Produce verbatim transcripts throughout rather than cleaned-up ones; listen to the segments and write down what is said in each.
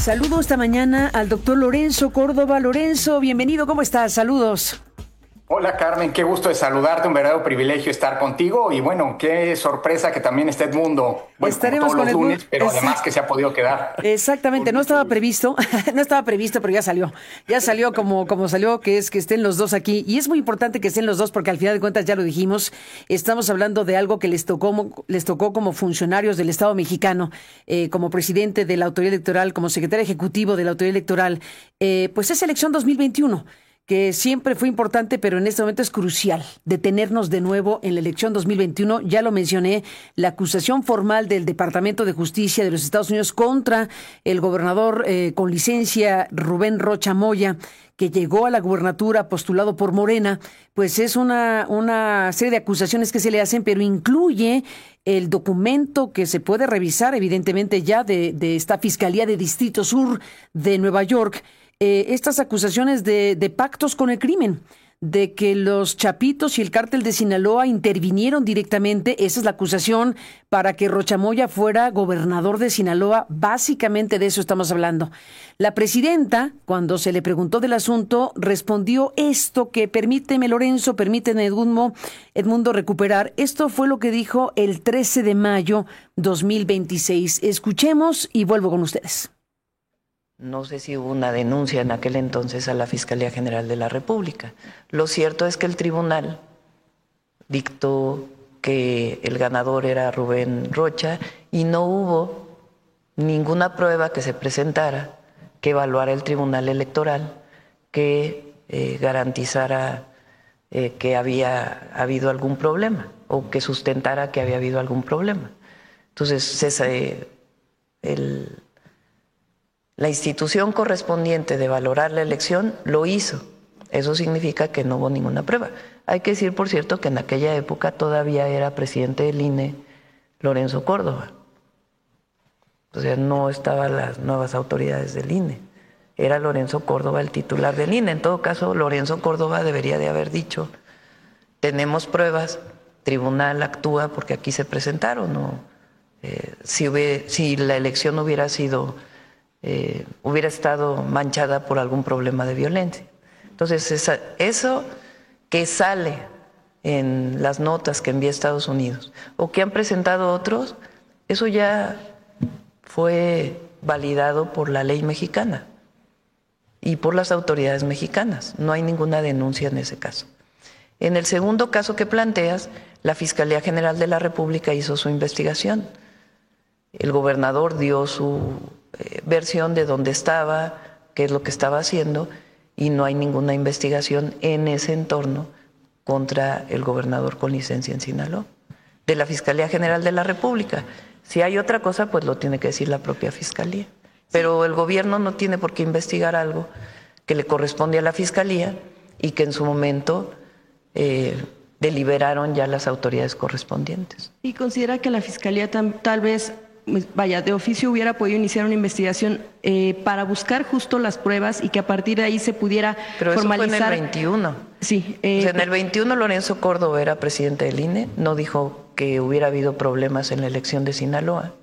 Saludo esta mañana al doctor Lorenzo Córdoba. Lorenzo, bienvenido, ¿cómo estás? Saludos. Hola Carmen, qué gusto de saludarte, un verdadero privilegio estar contigo y bueno, qué sorpresa que también esté Edmundo, bueno, Estaremos como todos con los Edmundo, lunes, pero exact... además que se ha podido quedar. Exactamente, no estaba previsto, no estaba previsto, pero ya salió, ya salió como, como salió, que es que estén los dos aquí y es muy importante que estén los dos porque al final de cuentas ya lo dijimos, estamos hablando de algo que les tocó, les tocó como funcionarios del Estado mexicano, eh, como presidente de la autoridad electoral, como secretario ejecutivo de la autoridad electoral, eh, pues es elección dos mil veintiuno. Que siempre fue importante, pero en este momento es crucial detenernos de nuevo en la elección dos mil veintiuno. Ya lo mencioné, la acusación formal del Departamento de Justicia de los Estados Unidos contra el gobernador eh, con licencia Rubén Rocha Moya, que llegó a la gubernatura postulado por Morena, pues es una, una serie de acusaciones que se le hacen, pero incluye el documento que se puede revisar, evidentemente ya de, de esta Fiscalía de Distrito Sur de Nueva York, Eh, estas acusaciones de, de pactos con el crimen, de que los Chapitos y el cártel de Sinaloa intervinieron directamente, esa es la acusación, para que Rocha Moya fuera gobernador de Sinaloa, básicamente de eso estamos hablando. La presidenta, cuando se le preguntó del asunto, respondió esto que, permíteme Lorenzo, permíteme Edmundo, Edmundo recuperar, esto fue lo que dijo el trece de mayo dos mil veintiséis. Escuchemos y vuelvo con ustedes. No sé si hubo una denuncia en aquel entonces a la Fiscalía General de la República. Lo cierto es que el tribunal dictó que el ganador era Rubén Rocha y no hubo ninguna prueba que se presentara que evaluara el tribunal electoral que eh, garantizara eh, que había habido algún problema o que sustentara que había habido algún problema. Entonces, ese, el... La institución correspondiente de valorar la elección lo hizo. Eso significa que no hubo ninguna prueba. Hay que decir, por cierto, que en aquella época todavía era presidente del I N E Lorenzo Córdoba. O sea, no estaban las nuevas autoridades del I N E. Era Lorenzo Córdoba el titular del I N E. En todo caso, Lorenzo Córdoba debería de haber dicho, tenemos pruebas, tribunal actúa porque aquí se presentaron. ¿No? Eh, si, hubiera, si la elección hubiera sido... Eh, hubiera estado manchada por algún problema de violencia. Entonces, esa, eso que sale en las notas que envía Estados Unidos o que han presentado otros, eso ya fue validado por la ley mexicana y por las autoridades mexicanas. No hay ninguna denuncia en ese caso. En el segundo caso que planteas, la Fiscalía General de la República hizo su investigación. El gobernador dio su eh, versión de dónde estaba, qué es lo que estaba haciendo, y no hay ninguna investigación en ese entorno contra el gobernador con licencia en Sinaloa, de la Fiscalía General de la República. Si hay otra cosa, pues lo tiene que decir la propia Fiscalía. Pero el gobierno no tiene por qué investigar algo que le corresponde a la Fiscalía y que en su momento eh, deliberaron ya las autoridades correspondientes. ¿Y considera que la Fiscalía tam, tal vez... vaya, de oficio hubiera podido iniciar una investigación eh, para buscar justo las pruebas y que a partir de ahí se pudiera Pero formalizar? Pero eso fue en el veintiuno. Sí. Eh, o sea, en el veintiuno Lorenzo Córdoba era presidente del I N E, no dijo que hubiera habido problemas en la elección de Sinaloa.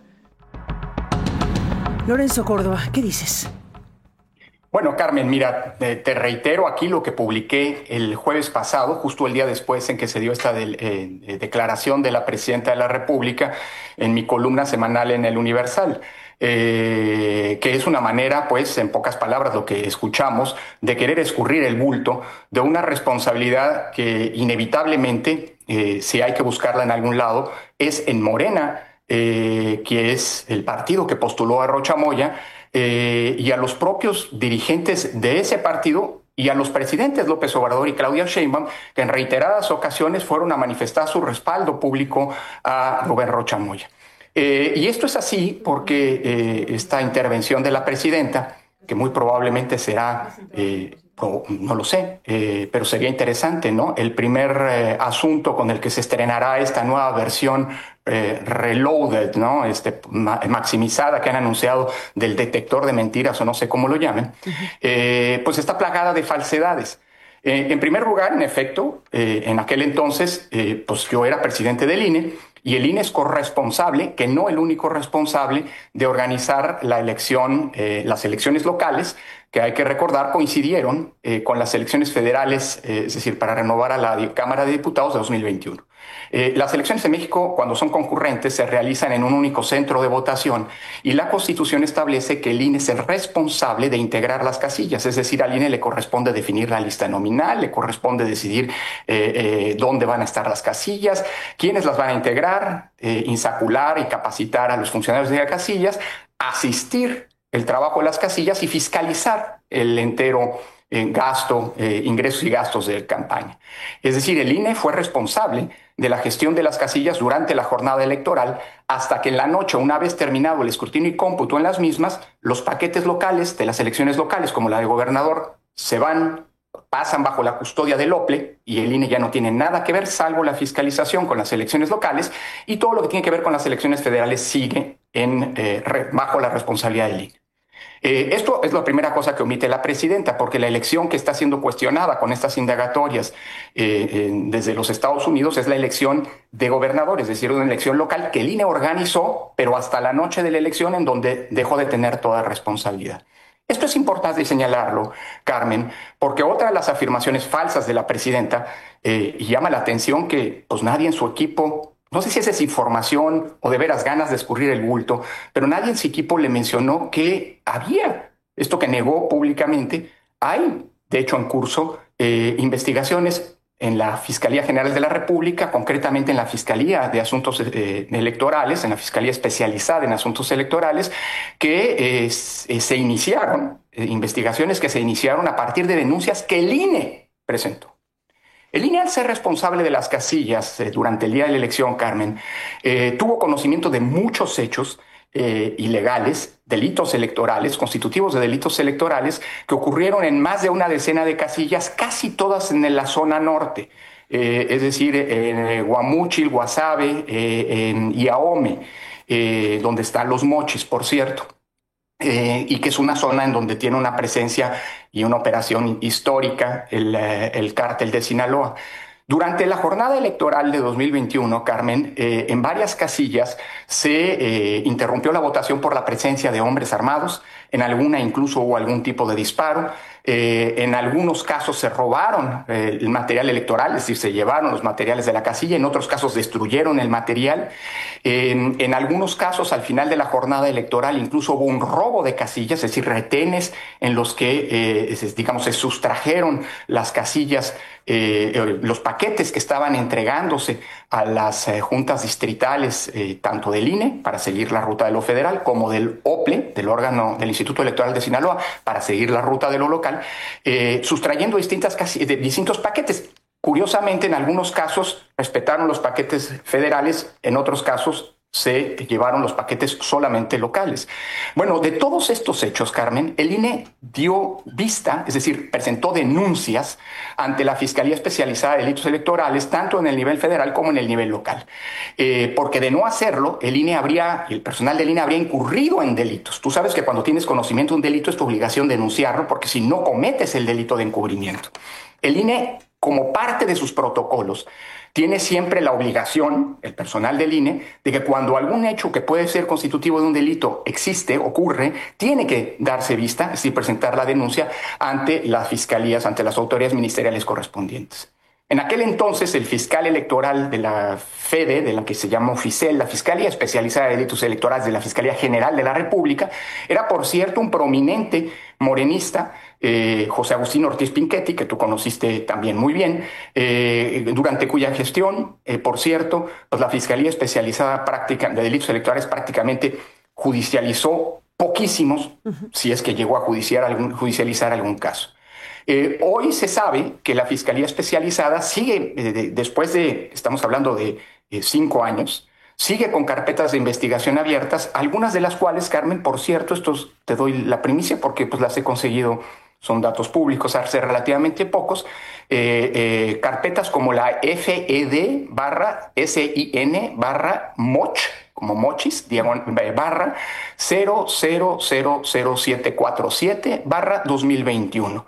Lorenzo Córdoba, ¿qué dices? Bueno, Carmen, mira, te, te reitero aquí lo que publiqué el jueves pasado, justo el día después en que se dio esta de, eh, declaración de la Presidenta de la República en mi columna semanal en El Universal, eh, que es una manera, pues, en pocas palabras, lo que escuchamos, de querer escurrir el bulto de una responsabilidad que inevitablemente, eh, si hay que buscarla en algún lado, es en Morena, eh, que es el partido que postuló a Rocha Moya, Eh, y a los propios dirigentes de ese partido y a los presidentes López Obrador y Claudia Sheinbaum, que en reiteradas ocasiones fueron a manifestar su respaldo público a Rubén Rocha Moya. Eh, y esto es así porque eh, esta intervención de la presidenta, que muy probablemente será, eh, o no lo sé, eh, pero sería interesante, ¿no? El primer eh, asunto con el que se estrenará esta nueva versión eh, reloaded, ¿no? Este, ma maximizada que han anunciado del detector de mentiras o no sé cómo lo llamen, eh, pues está plagada de falsedades. Eh, en primer lugar, en efecto, eh, en aquel entonces, eh, pues yo era presidente del I N E Y el I N E es corresponsable, que no el único responsable, de organizar la elección, eh, las elecciones locales, que hay que recordar coincidieron eh, con las elecciones federales, eh, es decir, para renovar a la Cámara de Diputados de dos mil veintiuno. Eh, las elecciones en México, cuando son concurrentes, se realizan en un único centro de votación y la Constitución establece que el I N E es el responsable de integrar las casillas, es decir, al I N E le corresponde definir la lista nominal, le corresponde decidir eh, eh, dónde van a estar las casillas, quiénes las van a integrar, eh, insacular y capacitar a los funcionarios de las casillas, asistir el trabajo de las casillas y fiscalizar el entero eh, gasto, eh, ingresos y gastos de campaña. Es decir, el I N E fue responsable de la gestión de las casillas durante la jornada electoral hasta que en la noche, una vez terminado el escrutinio y cómputo en las mismas, los paquetes locales de las elecciones locales, como la de gobernador, se van, pasan bajo la custodia del O P L E y el I N E ya no tiene nada que ver, salvo la fiscalización con las elecciones locales, y todo lo que tiene que ver con las elecciones federales sigue en, eh, re, bajo la responsabilidad del I N E. Eh, esto es la primera cosa que omite la presidenta, porque la elección que está siendo cuestionada con estas indagatorias eh, eh, desde los Estados Unidos es la elección de gobernadores, es decir, una elección local que el I N E organizó, pero hasta la noche de la elección, en donde dejó de tener toda responsabilidad. Esto es importante señalarlo, Carmen, porque otra de las afirmaciones falsas de la presidenta, eh, llama la atención que pues, nadie en su equipo, no sé si esa es información o de veras ganas de escurrir el bulto, pero nadie en su equipo le mencionó que había esto que negó públicamente. Hay, de hecho, en curso eh, investigaciones en la Fiscalía General de la República, concretamente en la Fiscalía de Asuntos eh, Electorales, en la Fiscalía Especializada en Asuntos Electorales, que eh, se iniciaron, eh, investigaciones que se iniciaron a partir de denuncias que el I N E presentó. El I N E, al ser responsable de las casillas eh, durante el día de la elección, Carmen, eh, tuvo conocimiento de muchos hechos eh, ilegales, delitos electorales, constitutivos de delitos electorales, que ocurrieron en más de una decena de casillas, casi todas en la zona norte, eh, es decir, en Guamúchil, Guasave, eh, en Iahome, eh, donde están los Mochis, por cierto. Eh, y que es una zona en donde tiene una presencia y una operación histórica el, eh, el cártel de Sinaloa. Durante la jornada electoral de dos mil veintiuno, Carmen, eh, en varias casillas se eh, interrumpió la votación por la presencia de hombres armados, en alguna incluso hubo algún tipo de disparo. Eh, en algunos casos se robaron eh, el material electoral, es decir, se llevaron los materiales de la casilla, en otros casos destruyeron el material. Eh, en algunos casos, al final de la jornada electoral, incluso hubo un robo de casillas, es decir, retenes en los que, eh, digamos, se sustrajeron las casillas, eh, los paquetes que estaban entregándose a las eh, juntas distritales, eh, tanto del I N E, para seguir la ruta de lo federal, como del O P L E, del órgano del Instituto Electoral de Sinaloa, para seguir la ruta de lo local, eh, sustrayendo distintas casi, de, distintos paquetes. Curiosamente, en algunos casos respetaron los paquetes federales, en otros casos se llevaron los paquetes solamente locales. Bueno, de todos estos hechos, Carmen, el I N E dio vista, es decir, presentó denuncias ante la Fiscalía Especializada de Delitos Electorales, tanto en el nivel federal como en el nivel local. Eh, porque de no hacerlo, el I N E habría, el personal del I N E habría incurrido en delitos. Tú sabes que cuando tienes conocimiento de un delito es tu obligación denunciarlo, porque si no cometes el delito de encubrimiento. El I N E, como parte de sus protocolos, tiene siempre la obligación, el personal del I N E, de que cuando algún hecho que puede ser constitutivo de un delito existe, ocurre, tiene que darse vista, es decir, presentar la denuncia ante las fiscalías, ante las autoridades ministeriales correspondientes. En aquel entonces, el fiscal electoral de la FEDE, de la que se llama FICEL, la Fiscalía Especializada de Delitos Electorales de la Fiscalía General de la República, era, por cierto, un prominente morenista, eh, José Agustín Ortiz Pinchetti, que tú conociste también muy bien, eh, durante cuya gestión, eh, por cierto, pues la Fiscalía Especializada práctica, de Delitos Electorales prácticamente judicializó poquísimos, uh-huh. si es que llegó a judiciar algún, judicializar algún caso. Eh, hoy se sabe que la Fiscalía Especializada sigue, eh, de, después de, estamos hablando de eh, cinco años, sigue con carpetas de investigación abiertas, algunas de las cuales, Carmen, por cierto, estos te doy la primicia porque pues, las he conseguido, son datos públicos, hace relativamente pocos, eh, eh, carpetas como la F E D barra S I N barra Moch, como Mochis, barra cero cero cero cero siete cuatro siete barra dos mil veintiuno.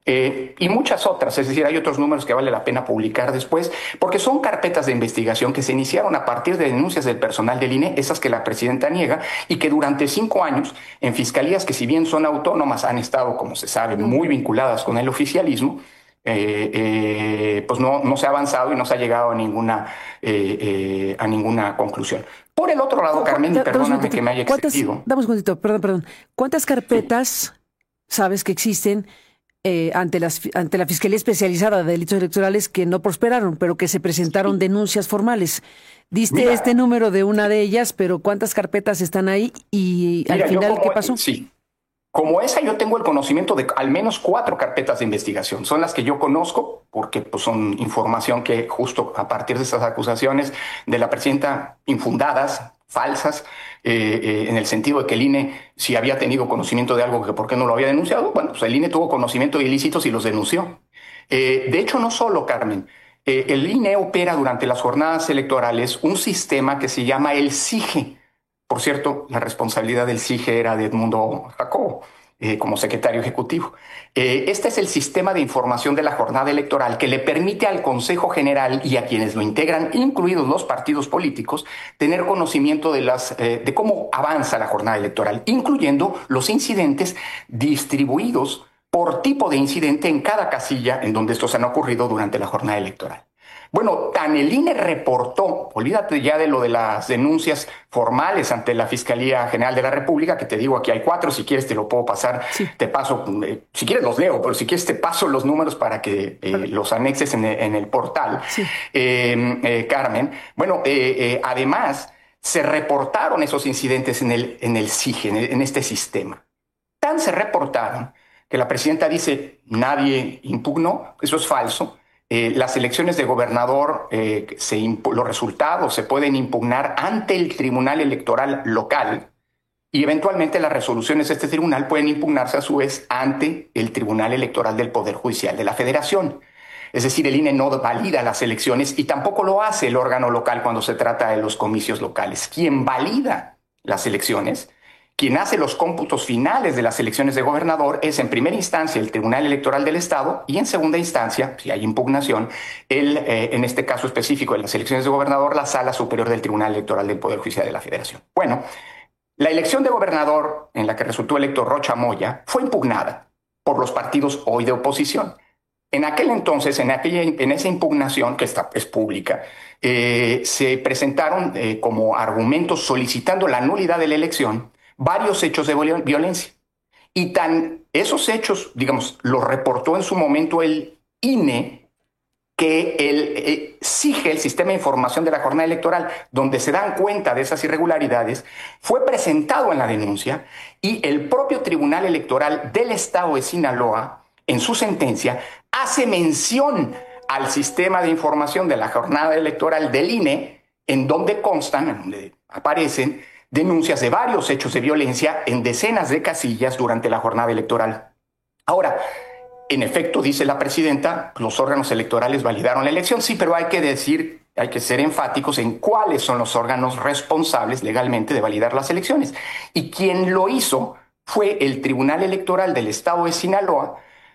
Eh, y muchas otras, es decir, hay otros números que vale la pena publicar después, porque son carpetas de investigación que se iniciaron a partir de denuncias del personal del I N E, esas que la presidenta niega, y que durante cinco años en fiscalías que, si bien son autónomas, han estado, como se sabe, muy vinculadas con el oficialismo. Eh, eh, pues no, no se ha avanzado y no se ha llegado a ninguna, eh, eh, a ninguna conclusión. Por el otro lado, Carmen, y perdóname que me haya excedido. Dame un segundito, perdón, perdón. ¿Cuántas carpetas sí. sabes que existen Eh, ante, las, ante la Fiscalía Especializada de Delitos Electorales que no prosperaron, pero que se presentaron sí. denuncias formales? Diste Mira, este número de una de ellas, pero ¿cuántas carpetas están ahí? Y Mira, al final, como, ¿qué pasó? Sí. Como esa, yo tengo el conocimiento de al menos cuatro carpetas de investigación. Son las que yo conozco, porque pues, son información que justo a partir de estas acusaciones de la presidenta infundadas, falsas, eh, eh, en el sentido de que el I N E, si había tenido conocimiento de algo, que por qué no lo había denunciado, bueno, pues el I N E tuvo conocimiento de ilícitos y los denunció. Eh, de hecho, no solo, Carmen, eh, el I N E opera durante las jornadas electorales un sistema que se llama el SIGE. Por cierto, la responsabilidad del SIGE era de Edmundo Jacobo, eh, como secretario ejecutivo. Eh, este es el sistema de información de la jornada electoral que le permite al Consejo General y a quienes lo integran, incluidos los partidos políticos, tener conocimiento de, las, eh, de cómo avanza la jornada electoral, incluyendo los incidentes distribuidos por tipo de incidente en cada casilla en donde estos han ocurrido durante la jornada electoral. Bueno, tan el I N E reportó, olvídate ya de lo de las denuncias formales ante la Fiscalía General de la República, que te digo, aquí hay cuatro, si quieres te lo puedo pasar, sí. te paso, eh, si quieres los leo, pero si quieres te paso los números para que eh, los anexes en el, en el portal, sí. eh, eh, Carmen. Bueno, eh, eh, además se reportaron esos incidentes en el, en el SIGE, en, el, en este sistema. Tan se reportaron que la presidenta dice, nadie impugnó, eso es falso. Eh, las elecciones de gobernador, eh, se los resultados se pueden impugnar ante el Tribunal Electoral local y eventualmente las resoluciones de este tribunal pueden impugnarse a su vez ante el Tribunal Electoral del Poder Judicial de la Federación. Es decir, el I N E no valida las elecciones y tampoco lo hace el órgano local cuando se trata de los comicios locales. Quien valida las elecciones, quien hace los cómputos finales de las elecciones de gobernador es en primera instancia el Tribunal Electoral del Estado y en segunda instancia, si hay impugnación, el, eh, en este caso específico de las elecciones de gobernador, la Sala Superior del Tribunal Electoral del Poder Judicial de la Federación. Bueno, la elección de gobernador en la que resultó electo Rocha Moya fue impugnada por los partidos hoy de oposición. En aquel entonces, en, aquella, en esa impugnación, que está, es pública, eh, se presentaron eh, como argumentos solicitando la nulidad de la elección varios hechos de violencia. Y tan esos hechos, digamos, los reportó en su momento el I N E, que el eh, SIGE, el Sistema de Información de la Jornada Electoral, donde se dan cuenta de esas irregularidades, fue presentado en la denuncia y el propio Tribunal Electoral del Estado de Sinaloa, en su sentencia, hace mención al Sistema de Información de la Jornada Electoral del I N E, en donde constan, en donde aparecen denuncias de varios hechos de violencia en decenas de casillas durante la jornada electoral. Ahora, en efecto, dice la presidenta, los órganos electorales validaron la elección, sí, pero hay que decir, hay que ser enfáticos en cuáles son los órganos responsables legalmente de validar las elecciones. Y quien lo hizo fue el Tribunal Electoral del Estado de Sinaloa,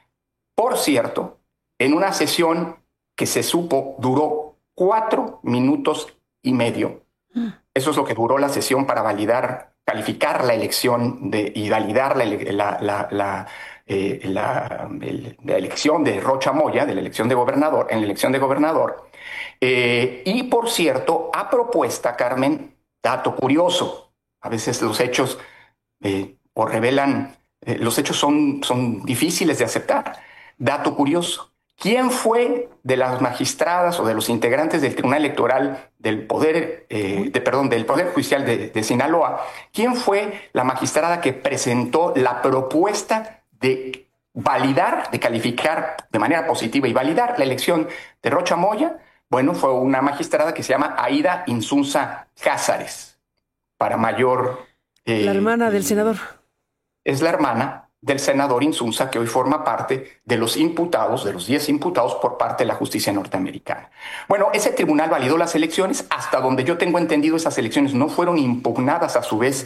por cierto, en una sesión que se supo duró cuatro minutos y medio. Eso es lo que duró la sesión para validar, calificar la elección de, y validar la, la, la, la, eh, la, el, la elección de Rocha Moya, de la elección de gobernador, en la elección de gobernador. Eh, y por cierto, a propuesta, Carmen, dato curioso, a veces los hechos eh, o revelan, eh, los hechos son, son difíciles de aceptar. Dato curioso. ¿Quién fue de las magistradas o de los integrantes del Tribunal Electoral del Poder, eh, de, perdón, del Poder Judicial de, de Sinaloa? ¿Quién fue la magistrada que presentó la propuesta de validar, de calificar de manera positiva y validar la elección de Rocha Moya? Bueno, fue una magistrada que se llama Aida Insunza Cázares, para mayor... Eh, la hermana del senador. Es la hermana del senador Insunza, que hoy forma parte de los imputados, de los diez imputados por parte de la justicia norteamericana. Bueno, ese tribunal validó las elecciones. Hasta donde yo tengo entendido, esas elecciones no fueron impugnadas a su vez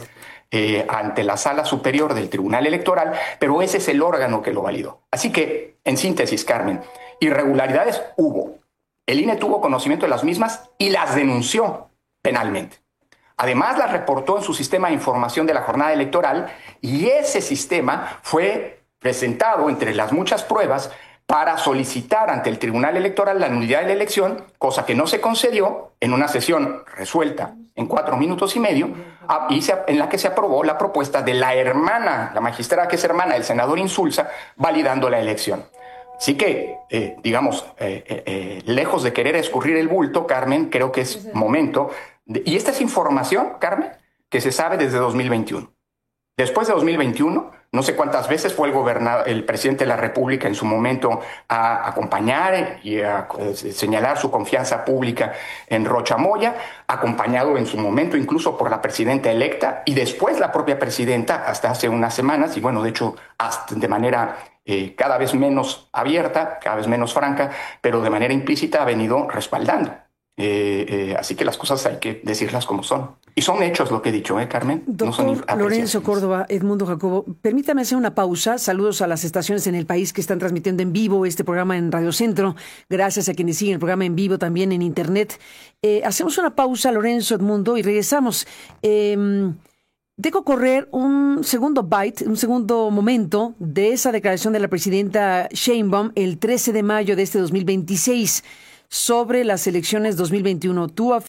eh, ante la Sala Superior del Tribunal Electoral, pero ese es el órgano que lo validó. Así que, en síntesis, Carmen, irregularidades hubo. El I N E tuvo conocimiento de las mismas y las denunció penalmente. Además, las reportó en su sistema de información de la jornada electoral y ese sistema fue presentado entre las muchas pruebas para solicitar ante el Tribunal Electoral la nulidad de la elección, cosa que no se concedió en una sesión resuelta en cuatro minutos y medio, y se, en la que se aprobó la propuesta de la hermana, la magistrada que es hermana del senador Insulza, validando la elección. Así que, eh, digamos, eh, eh, eh, lejos de querer escurrir el bulto, Carmen, creo que es momento, de, y esta es información, Carmen, que se sabe desde dos mil veintiuno. Después de dos mil veintiuno, no sé cuántas veces fue el gobernador, el presidente de la República en su momento a acompañar y a señalar su confianza pública en Rocha Moya, acompañado en su momento incluso por la presidenta electa y después la propia presidenta hasta hace unas semanas, y bueno, de hecho, hasta de manera eh, cada vez menos abierta, cada vez menos franca, pero de manera implícita ha venido respaldando. Eh, eh, así que las cosas hay que decirlas como son. Y son hechos lo que he dicho, ¿eh, Carmen? Doctor no son Lorenzo Córdoba, Edmundo Jacobo, permítame hacer una pausa. Saludos a las estaciones en el país que están transmitiendo en vivo este programa en Radio Centro. Gracias a quienes siguen el programa en vivo también en Internet. Eh, hacemos una pausa, Lorenzo, Edmundo, y regresamos. Eh, Dejo correr un segundo byte, un segundo momento de esa declaración de la presidenta Sheinbaum el trece de mayo de este dos mil veintiséis sobre las elecciones dos mil veintiuno. Tú